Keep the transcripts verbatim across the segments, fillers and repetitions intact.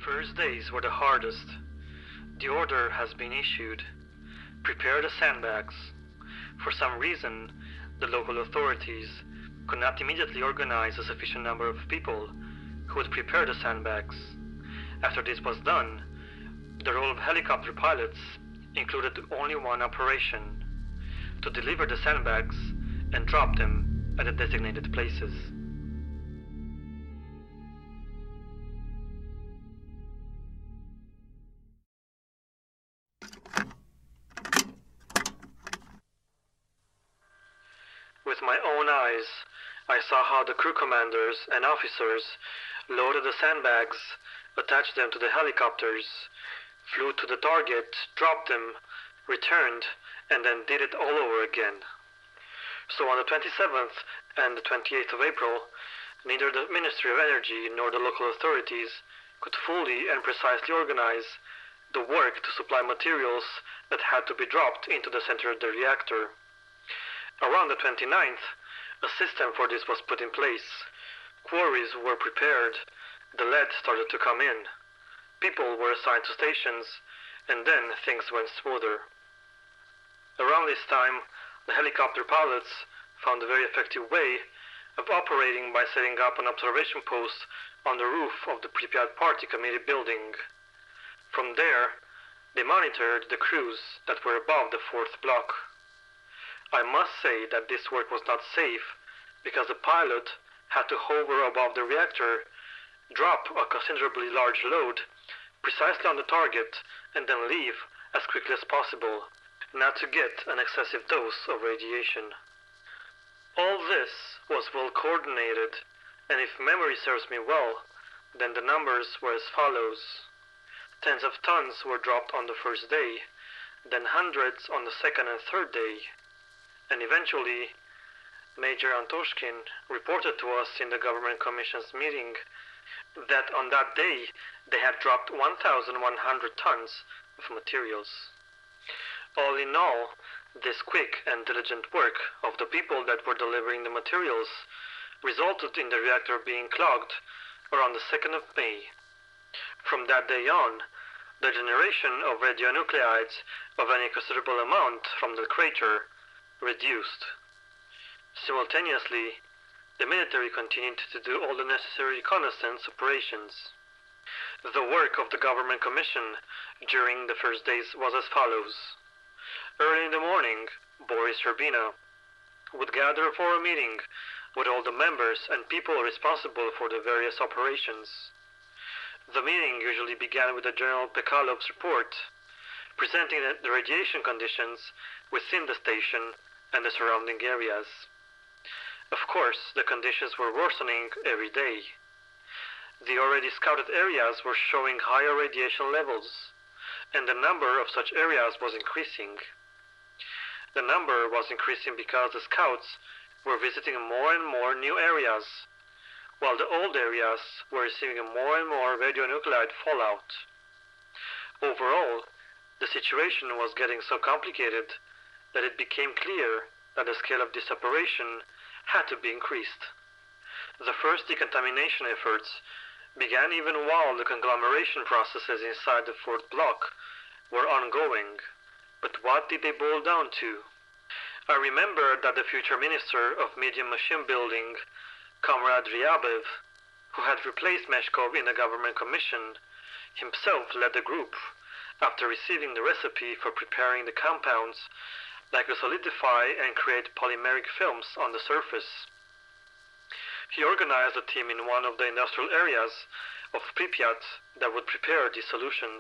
first days were the hardest. The order has been issued. Prepare the sandbags. For some reason, the local authorities could not immediately organize a sufficient number of people who would prepare the sandbags. After this was done, the role of helicopter pilots included only one operation: to deliver the sandbags and drop them at the designated places. With my own eyes, I saw how the crew commanders and officers loaded the sandbags, attached them to the helicopters, flew to the target, dropped them, returned, and then did it all over again. So on the twenty-seventh and the twenty-eighth of April, neither the Ministry of Energy nor the local authorities could fully and precisely organize the work to supply materials that had to be dropped into the center of the reactor. Around the twenty-ninth, a system for this was put in place. Quarries were prepared, the lead started to come in, people were assigned to stations, and then things went smoother. Around this time, the helicopter pilots found a very effective way of operating by setting up an observation post on the roof of the Pripyat Party Committee building. From there, they monitored the crews that were above the fourth block. I must say that this work was not safe because the pilot had to hover above the reactor, drop a considerably large load precisely on the target, and then leave as quickly as possible, not to get an excessive dose of radiation. All this was well coordinated, and if memory serves me well, then the numbers were as follows. Tens of tons were dropped on the first day, then hundreds on the second and third day, and eventually Major Antoshkin reported to us in the Government Commission's meeting that on that day they had dropped one thousand one hundred tons of materials. All in all, this quick and diligent work of the people that were delivering the materials resulted in the reactor being clogged around the second of May. From that day on, the generation of radionuclides of any considerable amount from the crater reduced. Simultaneously, the military continued to do all the necessary reconnaissance operations. The work of the Government Commission during the first days was as follows. Early in the morning, Boris Sherbina would gather for a meeting with all the members and people responsible for the various operations. The meeting usually began with a General Pekalov's report, presenting the radiation conditions within the station and the surrounding areas. Of course, the conditions were worsening every day. The already scouted areas were showing higher radiation levels, and the number of such areas was increasing. The number was increasing because the scouts were visiting more and more new areas, while the old areas were receiving more and more radionuclide fallout. Overall, the situation was getting so complicated that it became clear that the scale of this operation had to be increased. The first decontamination efforts began even while the conglomeration processes inside the fourth block were ongoing. But what did they boil down to? I remember that the future Minister of Medium Machine Building, Comrade Ryabev, who had replaced Meshkov in the Government Commission, himself led the group after receiving the recipe for preparing the compounds that could solidify and create polymeric films on the surface. He organized a team in one of the industrial areas of Pripyat that would prepare these solutions.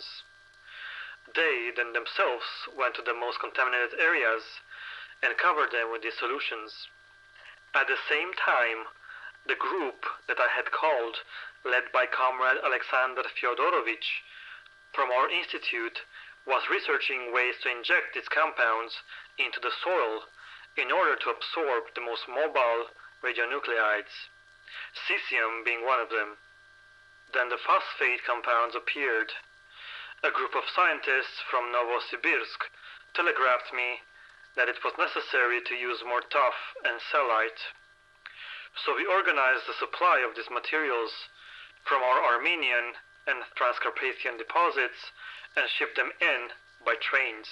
They then themselves went to the most contaminated areas and covered them with these solutions. At the same time, the group that I had called, led by Comrade Alexander Fyodorovich from our institute, was researching ways to inject these compounds into the soil in order to absorb the most mobile radionuclides, cesium being one of them. Then the phosphate compounds appeared. A group of scientists from Novosibirsk telegraphed me that it was necessary to use more tuff and cellulite. So we organized the supply of these materials from our Armenian and Transcarpathian deposits and shipped them in by trains.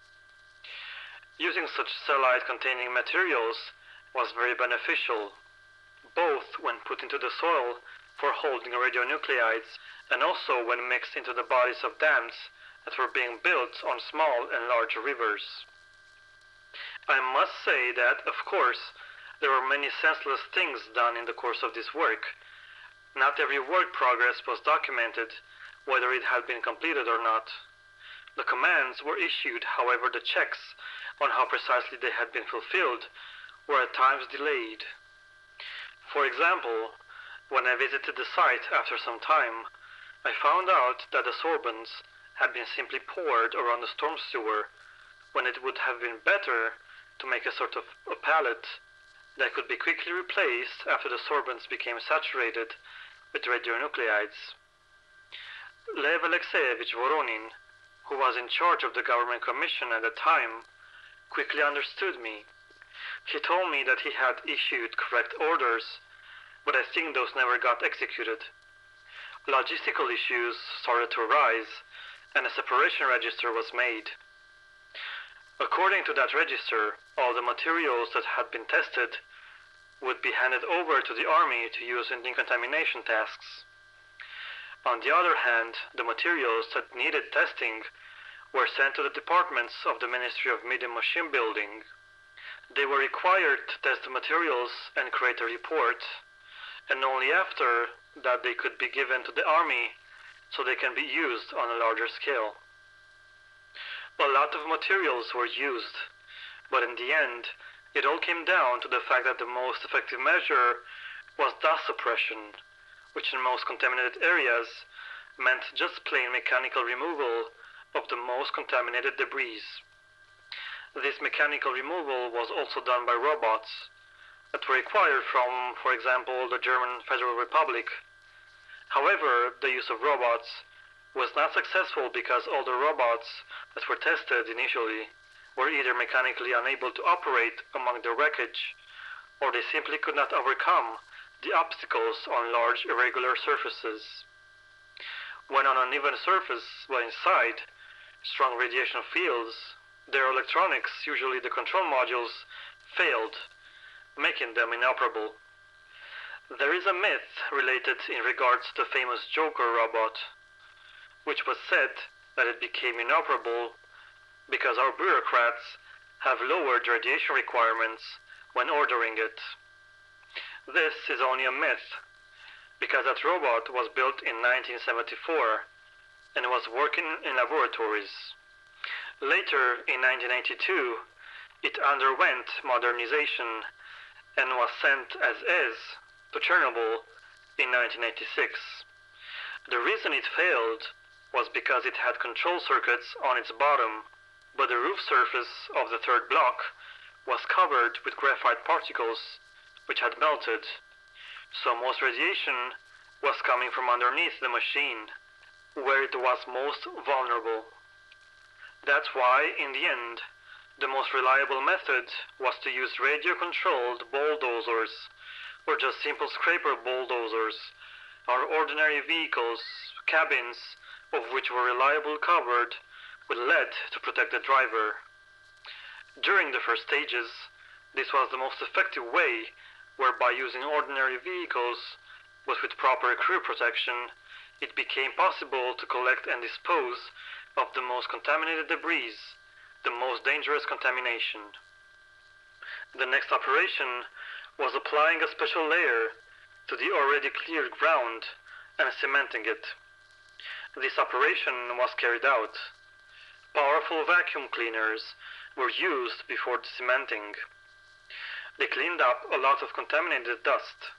Using such cellulite-containing materials was very beneficial, both when put into the soil for holding radionuclides and also when mixed into the bodies of dams that were being built on small and large rivers. I must say that, of course, there were many senseless things done in the course of this work. Not every work progress was documented, whether it had been completed or not. The commands were issued, however the checks on how precisely they had been fulfilled were at times delayed. For example, when I visited the site after some time, I found out that the sorbents had been simply poured around the storm sewer, when it would have been better to make a sort of a pallet that could be quickly replaced after the sorbents became saturated with radionuclides. Lev Alexeyevich Voronin, who was in charge of the government commission at the time, quickly understood me. He told me that he had issued correct orders, but I think those never got executed. Logistical issues started to arise, and a separation register was made. According to that register, all the materials that had been tested would be handed over to the army to use in decontamination tasks. On the other hand, the materials that needed testing were sent to the departments of the Ministry of Medium Machine Building. They were required to test the materials and create a report, and only after that they could be given to the army so they can be used on a larger scale. A lot of materials were used, but in the end, it all came down to the fact that the most effective measure was dust suppression, which in most contaminated areas meant just plain mechanical removal of the most contaminated debris. This mechanical removal was also done by robots that were acquired from, for example, the German Federal Republic. However, the use of robots was not successful because all the robots that were tested initially were either mechanically unable to operate among the wreckage, or they simply could not overcome the obstacles on large irregular surfaces. When on an uneven surface while inside strong radiation fields, their electronics, usually the control modules, failed, making them inoperable. There is a myth related in regards to the famous Joker robot, which was said that it became inoperable because our bureaucrats have lowered radiation requirements when ordering it. This is only a myth, because that robot was built in nineteen seventy-four and was working in laboratories. Later, in nineteen eighty-two, it underwent modernization and was sent as is to Chernobyl in nineteen eighty-six. The reason it failed was because it had control circuits on its bottom, but the roof surface of the third block was covered with graphite particles which had melted, so most radiation was coming from underneath the machine, where it was most vulnerable. That's why, in the end, the most reliable method was to use radio-controlled bulldozers, or just simple scraper bulldozers, or ordinary vehicles, cabins of which were reliably covered with lead to protect the driver. During the first stages, this was the most effective way whereby using ordinary vehicles, but with proper crew protection, it became possible to collect and dispose of the most contaminated debris, the most dangerous contamination. The next operation was applying a special layer to the already cleared ground and cementing it. This operation was carried out. Powerful vacuum cleaners were used before the cementing. They cleaned up a lot of contaminated dust.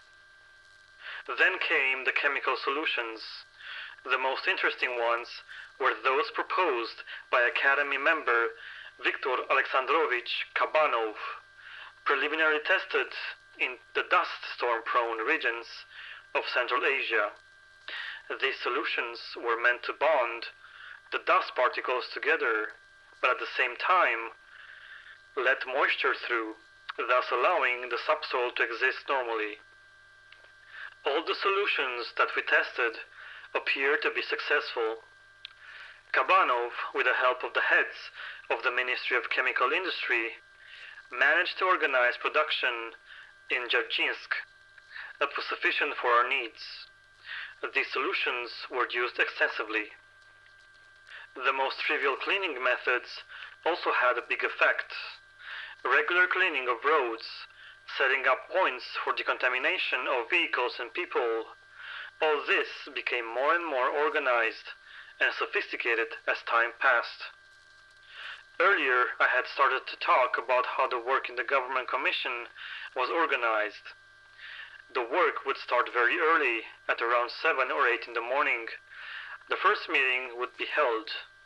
Then came the chemical solutions. The most interesting ones were those proposed by Academy member Viktor Alexandrovich Kabanov, preliminarily tested in the dust storm-prone regions of Central Asia. These solutions were meant to bond the dust particles together, but at the same time let moisture through, thus allowing the subsoil to exist normally. All the solutions that we tested appeared to be successful. Kabanov, with the help of the heads of the Ministry of Chemical Industry, managed to organize production in Dzerzhinsk that was sufficient for our needs. These solutions were used extensively. The most trivial cleaning methods also had a big effect. Regular cleaning of roads, setting up points for decontamination of vehicles and people, all this became more and more organized and sophisticated as time passed. Earlier, I had started to talk about how the work in the Government Commission was organized. The work would start very early, at around seven or eight in the morning. The first meeting would be held.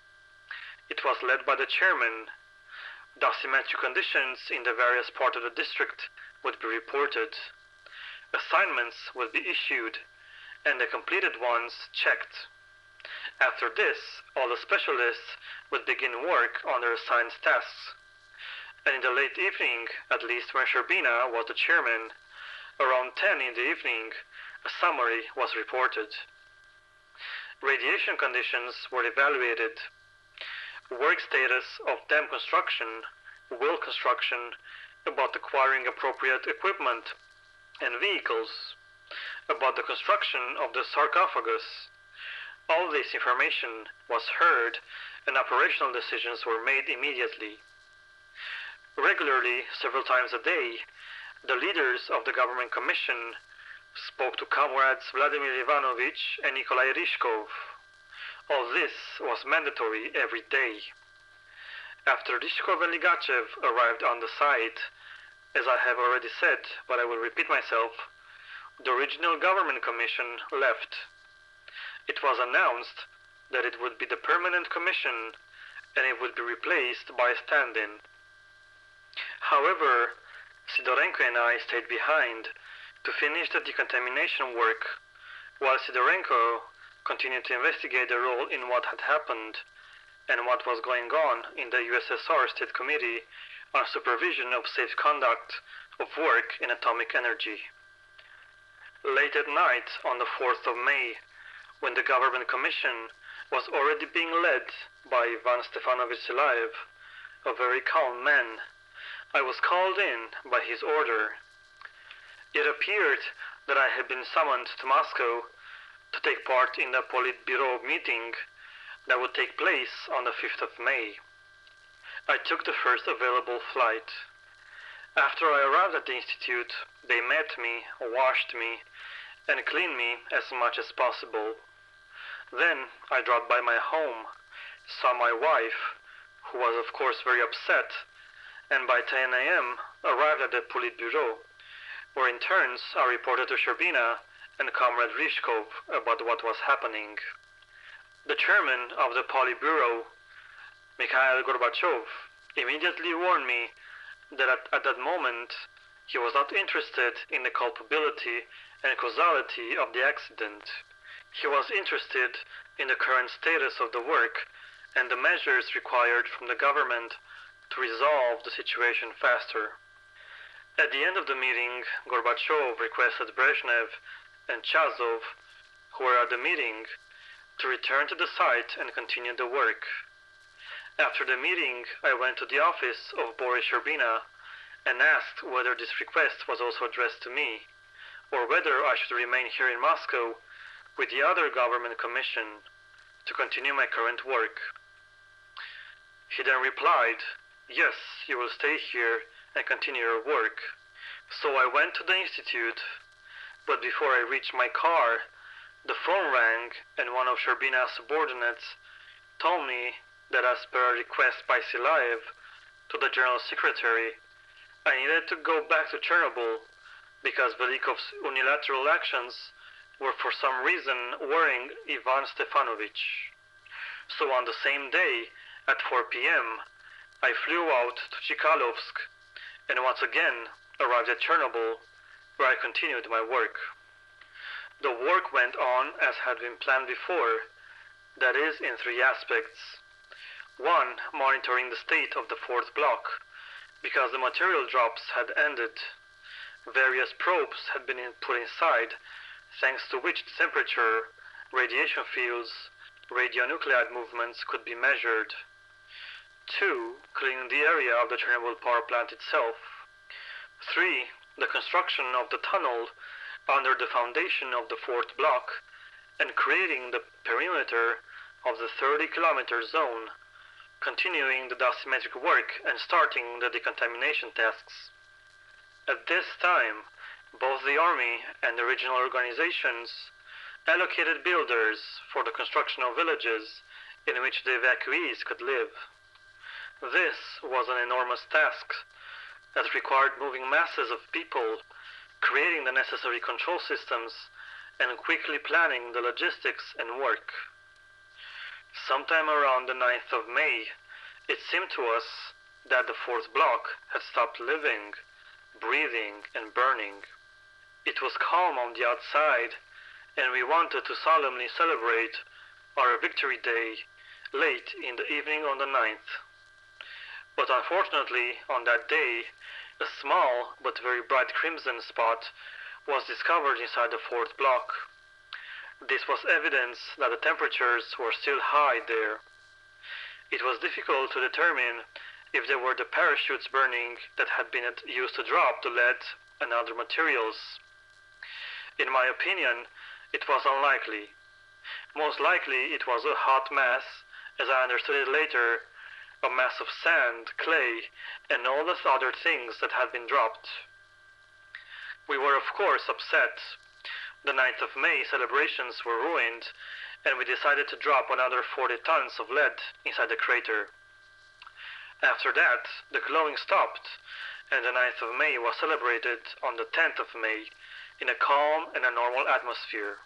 It was led by the chairman. Dosimetric conditions in the various parts of the district would be reported. Assignments would be issued, and the completed ones checked. After this, all the specialists would begin work on their assigned tasks. And in the late evening, at least when Sherbina was the chairman, around ten in the evening, a summary was reported. Radiation conditions were evaluated. Work status of dam construction, well construction, about acquiring appropriate equipment and vehicles, about the construction of the sarcophagus. All this information was heard and operational decisions were made immediately. Regularly, several times a day, the leaders of the Government Commission spoke to comrades Vladimir Ivanovich and Nikolai Ryzhkov. All this was mandatory every day. After Ryzhkov and Ligachev arrived on the site, as I have already said, but I will repeat myself, the original Government Commission left. It was announced that it would be the permanent commission and it would be replaced by a stand-in. However, Sidorenko and I stayed behind to finish the decontamination work, while Sidorenko continued to investigate the role in what had happened and what was going on in the U S S R State Committee on Supervision of Safe Conduct of Work in Atomic Energy. Late at night on the fourth of May, when the Government Commission was already being led by Ivan Stefanovich Silaev, a very calm man, I was called in by his order. It appeared that I had been summoned to Moscow to take part in the Politburo meeting that would take place on the fifth of May. I took the first available flight. After I arrived at the Institute, they met me, washed me, and cleaned me as much as possible. Then I dropped by my home, saw my wife, who was of course very upset, and by ten a m arrived at the Politburo, where in turns I reported to Sherbina and Comrade Ryzhkov about what was happening. The chairman of the Politburo, Mikhail Gorbachev, immediately warned me that at, at that moment he was not interested in the culpability and causality of the accident. He was interested in the current status of the work and the measures required from the government to resolve the situation faster. At the end of the meeting, Gorbachev requested Brezhnev and Chazov, who were at the meeting, to return to the site and continue the work. After the meeting, I went to the office of Boris Sherbina and asked whether this request was also addressed to me, or whether I should remain here in Moscow with the other Government Commission to continue my current work. He then replied, "Yes, you will stay here and continue your work." So I went to the Institute, but before I reached my car, the phone rang and one of Sherbina's subordinates told me that as per a request by Silaev to the General Secretary, I needed to go back to Chernobyl because Velikov's unilateral actions were for some reason worrying Ivan Stefanovich. So on the same day, at four p m, I flew out to Chikalovsk and once again arrived at Chernobyl, where I continued my work. The work went on as had been planned before, that is, in three aspects. One, monitoring the state of the fourth block, because the material drops had ended. Various probes had been put inside, thanks to which the temperature radiation fields, radionuclide movements could be measured. Two. Cleaning the area of the Chernobyl power plant itself. Three. The construction of the tunnel under the foundation of the fourth block and creating the perimeter of the thirty kilometer zone, continuing the dosimetric work and starting the decontamination tasks. At this time, both the Army and the regional organizations allocated builders for the construction of villages in which the evacuees could live. This was an enormous task that required moving masses of people, creating the necessary control systems, and quickly planning the logistics and work. Sometime around the ninth of May, it seemed to us that the fourth block had stopped living, breathing, and burning. It was calm on the outside, and we wanted to solemnly celebrate our Victory Day late in the evening on the ninth. But unfortunately, on that day, a small but very bright crimson spot was discovered inside the fourth block. This was evidence that the temperatures were still high there. It was difficult to determine if they were the parachutes burning that had been used to drop the lead and other materials. In my opinion, it was unlikely. Most likely it was a hot mass, as I understood it later, a mass of sand, clay, and all the other things that had been dropped. We were of course upset. The ninth of May celebrations were ruined, and we decided to drop another forty tons of lead inside the crater. After that, the glowing stopped, and the ninth of May was celebrated on the tenth of May in a calm and a normal atmosphere.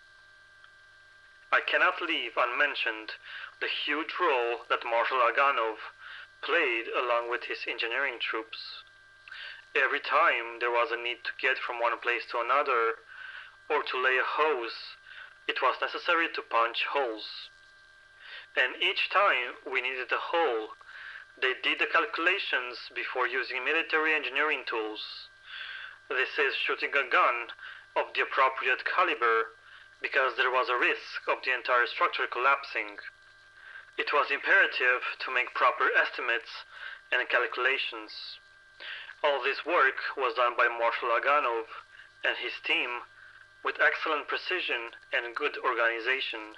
I cannot leave unmentioned the huge role that Marshal Aganov played along with his engineering troops. Every time there was a need to get from one place to another, or to lay a hose, it was necessary to punch holes. And each time we needed a hole, they did the calculations before using military engineering tools. This is shooting a gun of the appropriate caliber, because there was a risk of the entire structure collapsing. It was imperative to make proper estimates and calculations. All this work was done by Marshal Aganov and his team with excellent precision and good organization.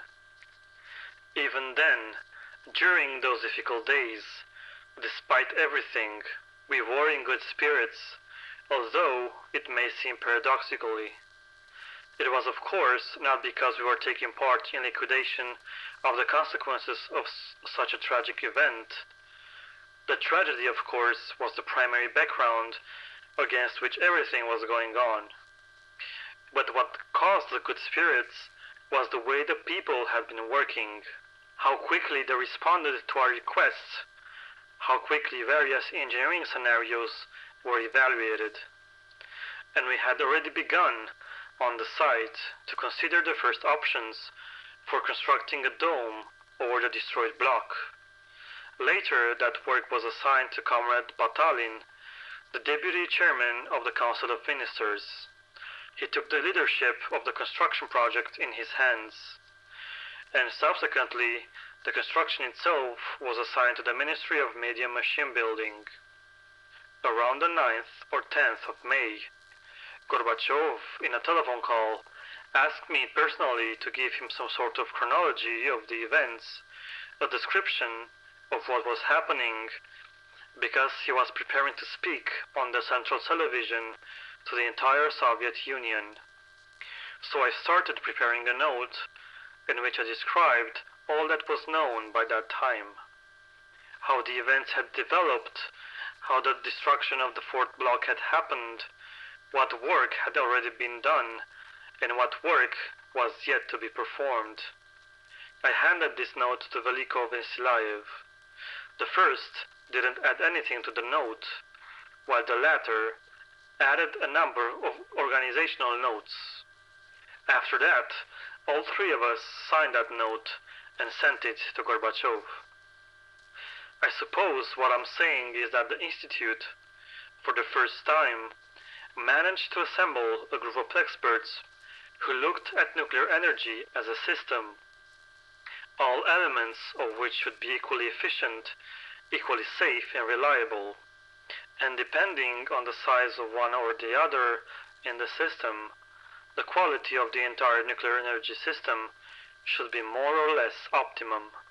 Even then, during those difficult days, despite everything, we were in good spirits, although it may seem paradoxically. It was of course not because we were taking part in liquidation of the consequences of such a tragic event. The tragedy, of course, was the primary background against which everything was going on. But what caused the good spirits was the way the people had been working, how quickly they responded to our requests, how quickly various engineering scenarios were evaluated. And we had already begun on the site to consider the first options for constructing a dome over the destroyed block. Later, that work was assigned to Comrade Batalin, the deputy chairman of the Council of Ministers. He took the leadership of the construction project in his hands, and subsequently, the construction itself was assigned to the Ministry of Medium Machine Building. Around the ninth or tenth of May, Gorbachev, in a telephone call, asked me personally to give him some sort of chronology of the events, a description of what was happening, because he was preparing to speak on the central television to the entire Soviet Union. So I started preparing a note in which I described all that was known by that time, how the events had developed, how the destruction of the fourth block had happened, what work had already been done, and what work was yet to be performed. I handed this note to Velikov and Silayev. The first didn't add anything to the note, while the latter added a number of organizational notes. After that, all three of us signed that note and sent it to Gorbachev. I suppose what I'm saying is that the Institute, for the first time, managed to assemble a group of experts who looked at nuclear energy as a system, all elements of which should be equally efficient, equally safe and reliable, and depending on the size of one or the other in the system, the quality of the entire nuclear energy system should be more or less optimum.